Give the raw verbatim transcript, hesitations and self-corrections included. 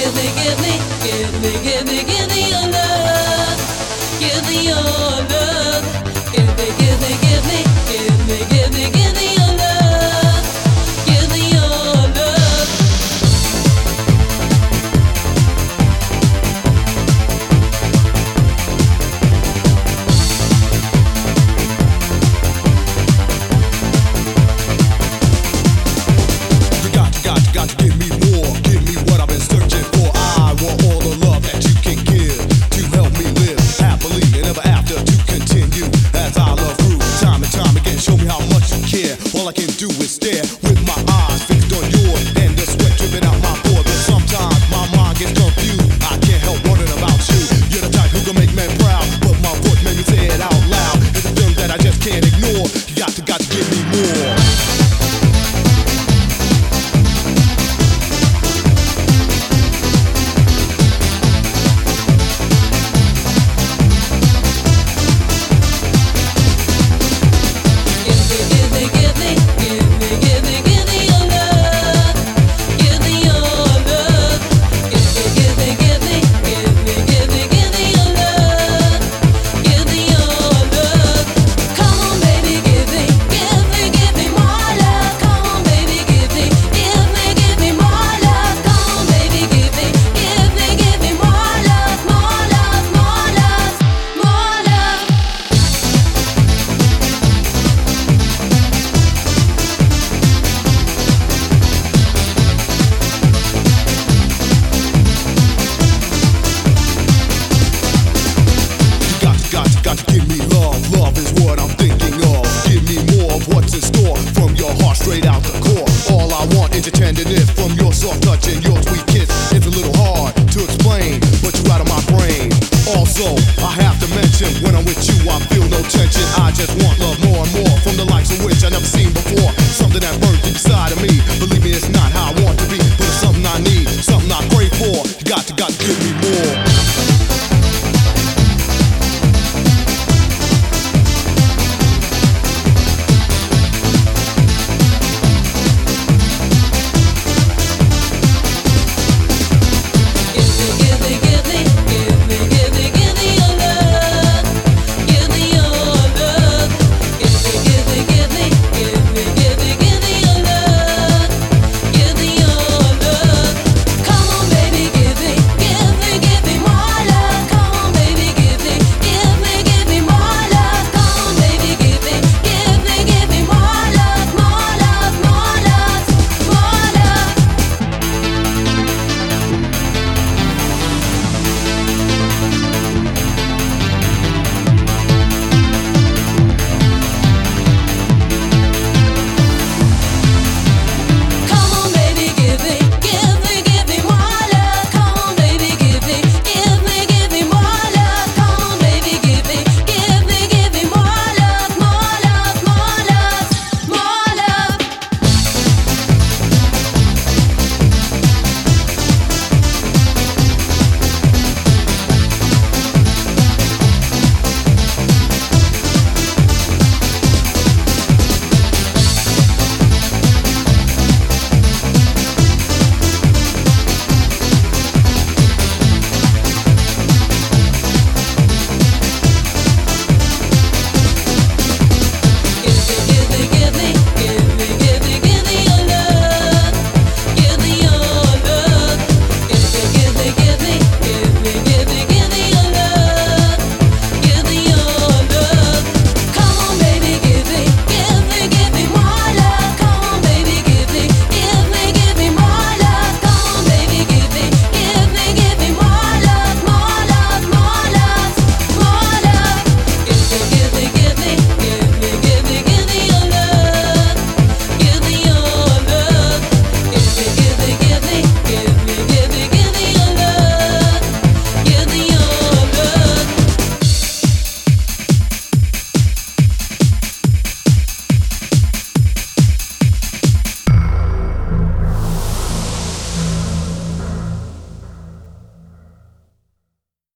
give me, give me, give me, give me, give me your love. Give me your love. Give me, give me, give me, give me, give me, give me your love. Give me your love. You got, you got, you got to give me more. Give me what I've been searching for. I want all the love that you can give to help me live happily and ever after, to continue as I love through time and time again. Show me how much you care. All I can do is stare with my eyes fixed on yours and the sweat dripping out my pores. But sometimes my mind gets confused. I can't help wondering about you. You're the type who can make men proud, but my voice made me say it out loud. It's a film that I just can't ignore. You got to, got to give me more. Got to give me love, love is what I'm thinking of. Give me more of what's in store from your heart straight out the core. All I want is your tenderness from your soft touch and your sweet kiss. It's a little hard to explain, but you're out of my brain. Also, I have to mention, when I'm with you I feel no tension. I just want love more and more, from the likes of which I never seen before. Something that burns deep inside of me. Believe me, it's not how I want to be, but it's something I need, something I crave for. You got to, got to give me more.